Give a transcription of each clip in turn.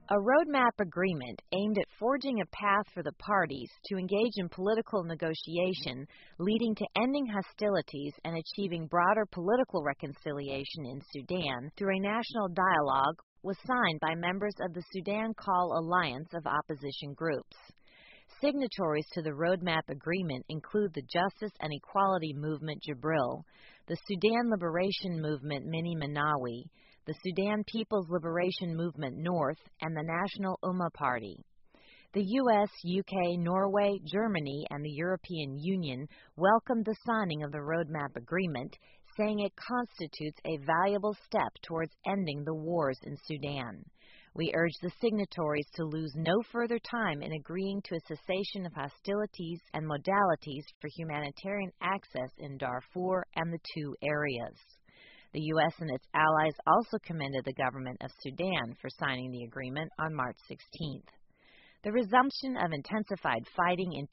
A roadmap agreement aimed at forging a path for the parties to engage in political negotiation, leading to ending hostilities and achieving broader political reconciliation in Sudan through a national dialogue, was signed by members of the Sudan Call Alliance of opposition groups. Signatories to the roadmap agreement include the Justice and Equality Movement Jibril, the Sudan Liberation Movement Mini-Manawi, the Sudan People's Liberation Movement North, and the National Ummah Party. The U.S., UK, Norway, Germany, and the European Union welcomed the signing of the roadmap agreement, saying it constitutes a valuable step towards ending the wars in Sudan. We urge the signatories to lose no further time in agreeing to a cessation of hostilities and modalities for humanitarian access in Darfur and the two areas. The U.S. and its allies also commended the government of Sudan for signing the agreement on March 16th. The resumption of intensified fighting in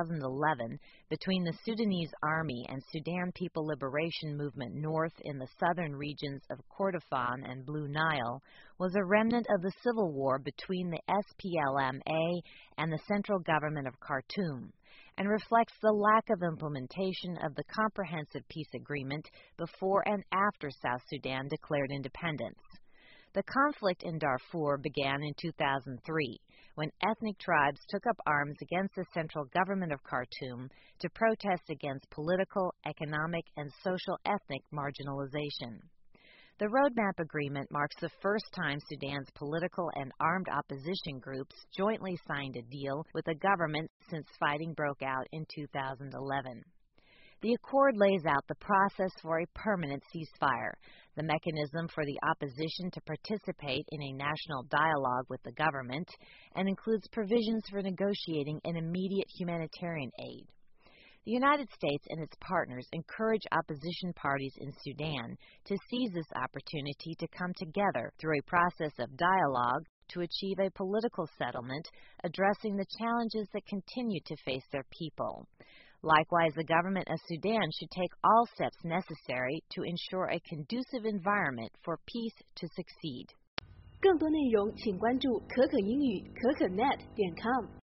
2011 between the Sudanese Army and Sudan People Liberation Movement North in the southern regions of Kordofan and Blue Nile was a remnant of the civil war between the SPLM-A and the central government of Khartoum, and reflects the lack of implementation of the comprehensive peace agreement before and after South Sudan declared independence. The conflict in Darfur began in 2003, when ethnic tribes took up arms against the central government of Khartoum to protest against political, economic, and social ethnic marginalization. The roadmap agreement marks the first time Sudan's political and armed opposition groups jointly signed a deal with the government since fighting broke out in 2011. The accord lays out the process for a permanent ceasefire, the mechanism for the opposition to participate in a national dialogue with the government, and includes provisions for negotiating an immediate humanitarian aid. The United States and its partners encourage opposition parties in Sudan to seize this opportunity to come together through a process of dialogue to achieve a political settlement addressing the challenges that continue to face their people. Likewise, the government of Sudan should take all steps necessary to ensure a conducive environment for peace to succeed. 更多内容请关注可可英语可可net.com。